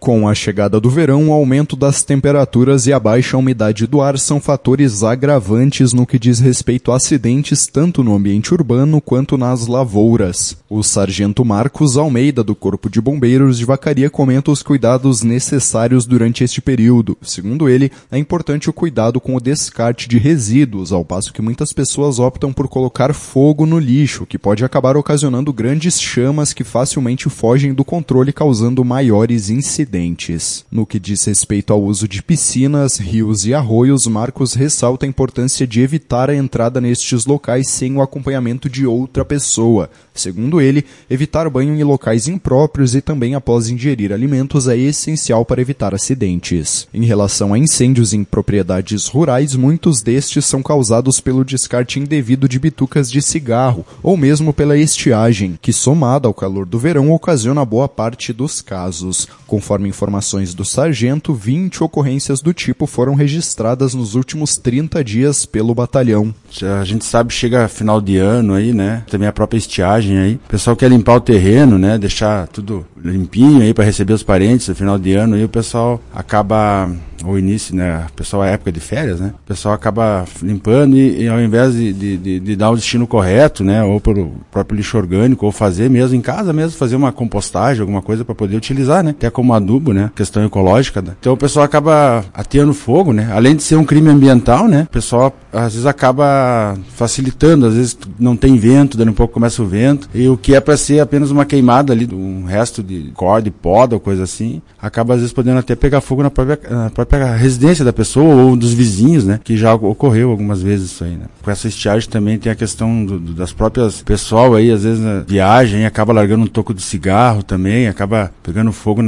Com a chegada do verão, o aumento das temperaturas e a baixa umidade do ar são fatores agravantes no que diz respeito a acidentes tanto no ambiente urbano quanto nas lavouras. O sargento Marcos Almeida, do Corpo de Bombeiros de Vacaria, comenta os cuidados necessários durante este período. Segundo ele, é importante o cuidado com o descarte de resíduos, ao passo que muitas pessoas optam por colocar fogo no lixo, que pode acabar ocasionando grandes chamas que facilmente fogem do controle, causando maiores incidentes. No que diz respeito ao uso de piscinas, rios e arroios, Marcos ressalta a importância de evitar a entrada nestes locais sem o acompanhamento de outra pessoa. Segundo ele, evitar banho em locais impróprios e também após ingerir alimentos é essencial para evitar acidentes. Em relação a incêndios em propriedades rurais, muitos destes são causados pelo descarte indevido de bitucas de cigarro ou mesmo pela estiagem, que somada ao calor do verão ocasiona boa parte dos casos. Conforme informações do sargento, 20 ocorrências do tipo foram registradas nos últimos 30 dias pelo batalhão. A gente sabe, chega final de ano aí, né? Também a própria estiagem aí. O pessoal quer limpar o terreno, né? Deixar tudo limpinho aí para receber os parentes no final de ano. Aí o pessoal acaba, ou início, né? O pessoal é época de férias, né? O pessoal acaba limpando e ao invés de dar o destino correto, né? Ou pelo próprio lixo orgânico, ou fazer mesmo em casa mesmo, fazer uma compostagem, alguma coisa para poder utilizar, né? Até como adubo, né? Questão ecológica, né? Então o pessoal acaba ateando fogo, né? Além de ser um crime ambiental, né? O pessoal às vezes acaba facilitando, às vezes não tem vento, dando um pouco começa o vento, e o que é para ser apenas uma queimada ali, um resto de corda e poda ou coisa assim, acaba às vezes podendo até pegar fogo na própria residência da pessoa ou dos vizinhos, né? Que já ocorreu algumas vezes isso aí, né? Com essa estiagem também tem a questão das próprias pessoal aí, às vezes na viagem, acaba largando um toco de cigarro também, acaba pegando fogo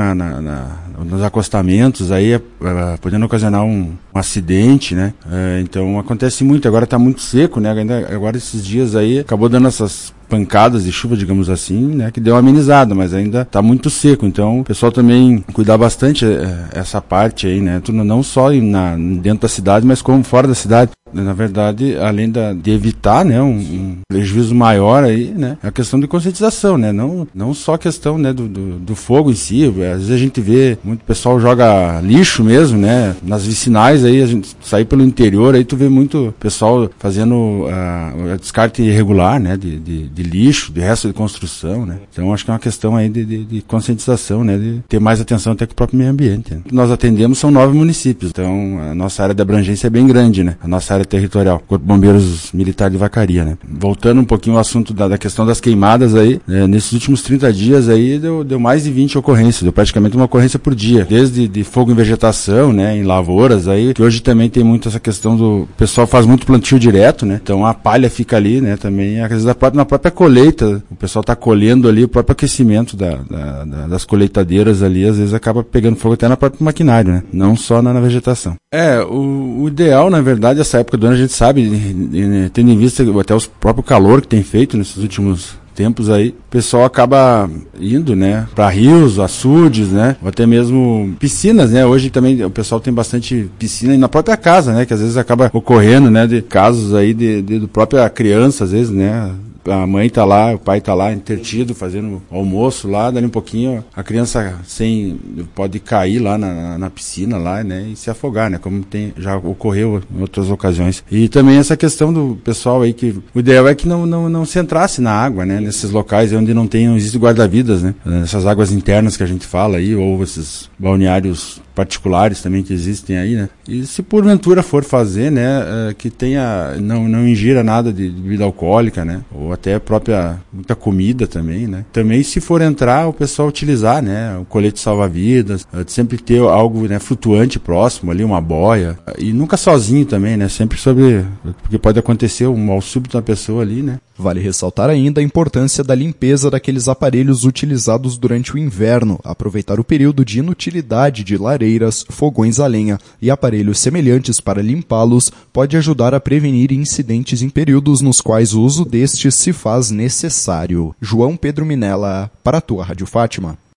nos acostamentos, aí podendo ocasionar um acidente, né? Então acontece muito, agora está muito seco, né? Agora esses dias aí acabou dando essas pancadas de chuva, digamos assim, né, que deu uma amenizada, mas ainda está muito seco, então o pessoal também cuidar bastante essa parte aí, né, não só dentro da cidade, mas como fora da cidade. Na verdade, além de evitar, né, um prejuízo maior aí, né, é a questão de conscientização, né, não só a questão, né, do fogo em si. Às vezes a gente vê muito pessoal joga lixo mesmo, né, nas vicinais aí, a gente sair pelo interior aí tu vê muito pessoal fazendo descarte irregular, né, de lixo, de resto de construção, né. Então acho que é uma questão aí de conscientização, né, de ter mais atenção até com o próprio meio ambiente, né. Nós atendemos são 9 municípios, então a nossa área de abrangência é bem grande, né, a nossa área territorial, Corpo de Bombeiros Militar de Vacaria, né. Voltando um pouquinho ao assunto da questão das queimadas aí, nesses últimos 30 dias aí deu mais de 20 ocorrências, deu praticamente uma ocorrência por dia, desde de fogo em vegetação, né, em lavouras aí, que hoje também tem muito essa questão o pessoal faz muito plantio direto, né, então a palha fica ali, né, também, às vezes na própria colheita, o pessoal tá colhendo ali, o próprio aquecimento das colheitadeiras ali, às vezes acaba pegando fogo até na própria maquinário, né, não só na vegetação. O ideal, na verdade, essa época do ano a gente sabe, tendo em vista até o próprio calor que tem feito nesses últimos tempos aí, o pessoal acaba indo, né, para rios, açudes, né, ou até mesmo piscinas, né, hoje também o pessoal tem bastante piscina na própria casa, né, que às vezes acaba ocorrendo, né, de casos aí de própria criança, às vezes, né, a mãe tá lá, o pai tá lá entretido fazendo almoço lá, dali um pouquinho a criança pode cair lá na piscina lá, né, e se afogar, né, como já ocorreu em outras ocasiões. E também essa questão do pessoal aí que o ideal é que não se entrasse na água, né, nesses locais onde não existe guarda-vidas, né, essas águas internas que a gente fala aí, ou esses balneários particulares também que existem aí, né? E se porventura for fazer, né, que não ingira nada de bebida alcoólica, né? Ou até muita comida também, né? Também se for entrar, o pessoal utilizar, né, o colete salva-vidas, sempre ter algo, né, flutuante próximo ali, uma boia, e nunca sozinho também, né? Sempre porque pode acontecer um mal súbito na pessoa ali, né? Vale ressaltar ainda a importância da limpeza daqueles aparelhos utilizados durante o inverno, aproveitar o período de inutilidade de lareiras, fogões a lenha e aparelhos semelhantes para limpá-los pode ajudar a prevenir incidentes em períodos nos quais o uso destes se faz necessário. João Pedro Minella, para a tua Rádio Fátima.